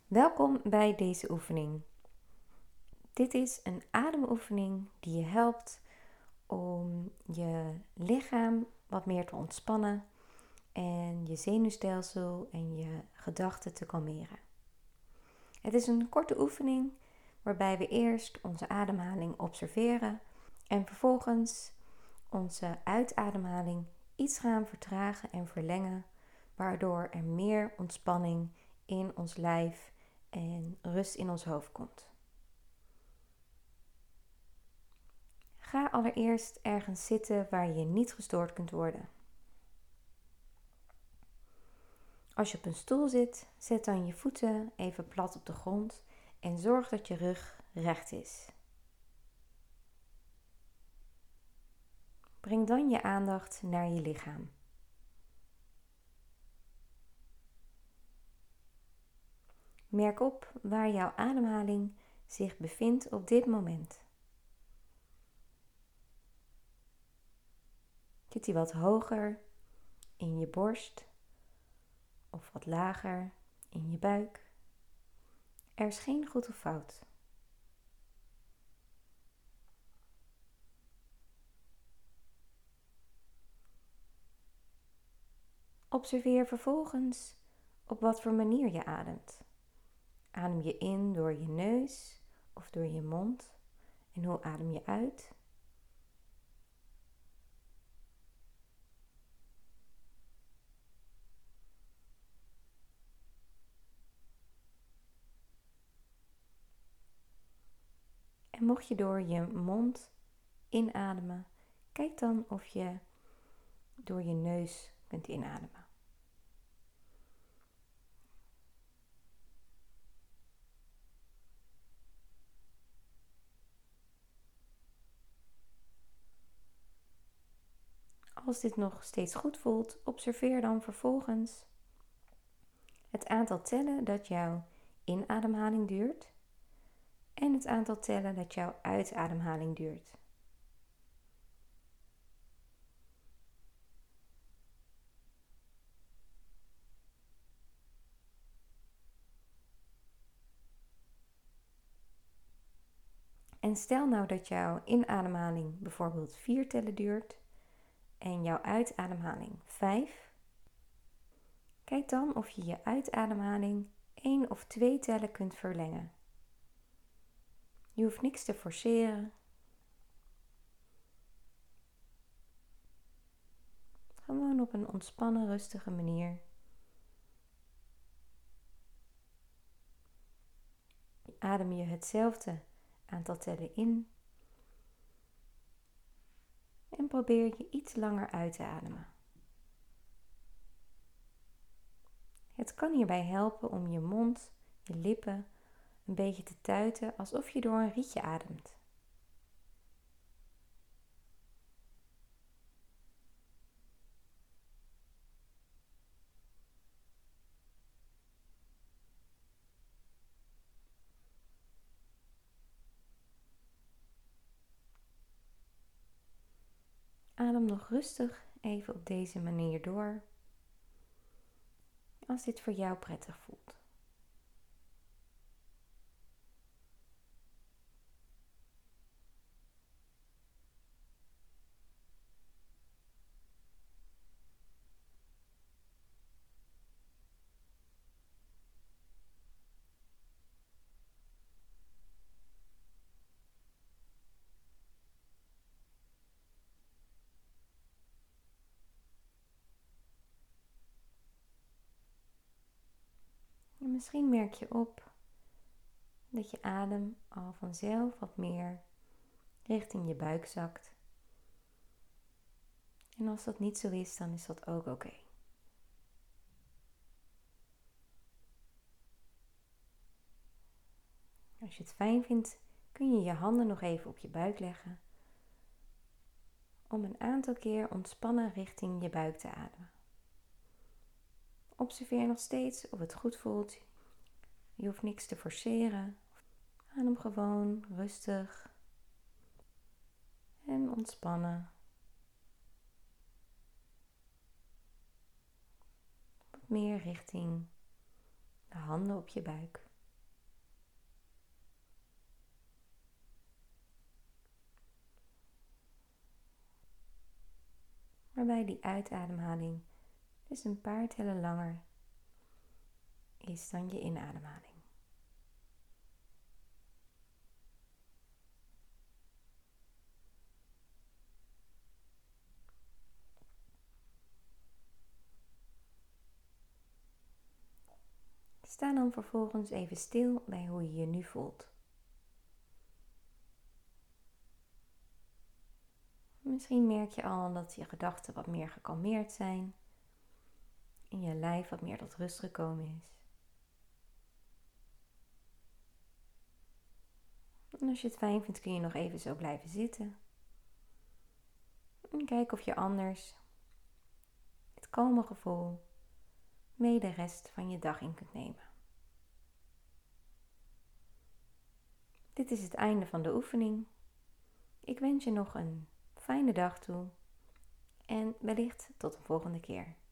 Welkom bij deze oefening. Dit is een ademoefening die je helpt om je lichaam wat meer te ontspannen en je zenuwstelsel en je gedachten te kalmeren. Het is een korte oefening waarbij we eerst onze ademhaling observeren en vervolgens onze uitademhaling iets gaan vertragen en verlengen, waardoor er meer ontspanning in ons lijf en rust in ons hoofd komt. Ga allereerst ergens zitten waar je niet gestoord kunt worden. Als je op een stoel zit, zet dan je voeten even plat op de grond en zorg dat je rug recht is. Breng dan je aandacht naar je lichaam. Merk op waar jouw ademhaling zich bevindt op dit moment. Zit die wat hoger in je borst of wat lager in je buik? Er is geen goed of fout. Observeer vervolgens op wat voor manier je ademt. Adem je in door je neus of door je mond? En hoe adem je uit? En mocht je door je mond inademen, kijk dan of je door je neus kunt inademen. Als dit nog steeds goed voelt, observeer dan vervolgens het aantal tellen dat jouw inademhaling duurt en het aantal tellen dat jouw uitademhaling duurt. En stel nou dat jouw inademhaling bijvoorbeeld 4 tellen duurt en jouw uitademhaling 5. Kijk dan of je je uitademhaling 1 of 2 tellen kunt verlengen. Je hoeft niks te forceren. Gewoon op een ontspannen, rustige manier. Adem je hetzelfde aantal tellen in en probeer je iets langer uit te ademen. Het kan hierbij helpen om je mond, je lippen een beetje te tuiten alsof je door een rietje ademt. Adem nog rustig even op deze manier door, als dit voor jou prettig voelt. En misschien merk je op dat je adem al vanzelf wat meer richting je buik zakt. En als dat niet zo is, dan is dat ook oké. Als je het fijn vindt, kun je je handen nog even op je buik leggen om een aantal keer ontspannen richting je buik te ademen. Observeer nog steeds of het goed voelt. Je hoeft niks te forceren. Adem gewoon rustig en ontspannen. Wat meer richting de handen op je buik. waarbij die uitademhaling dus een paar tellen langer is dan je inademhaling. Sta dan vervolgens even stil bij hoe je je nu voelt. Misschien merk je al dat je gedachten wat meer gekalmeerd zijn en je lijf wat meer tot rust gekomen is. En als je het fijn vindt kun je nog even zo blijven zitten. En kijk of je anders het kalme gevoel mee de rest van je dag in kunt nemen. Dit is het einde van de oefening. Ik wens je nog een fijne dag toe en wellicht tot een volgende keer.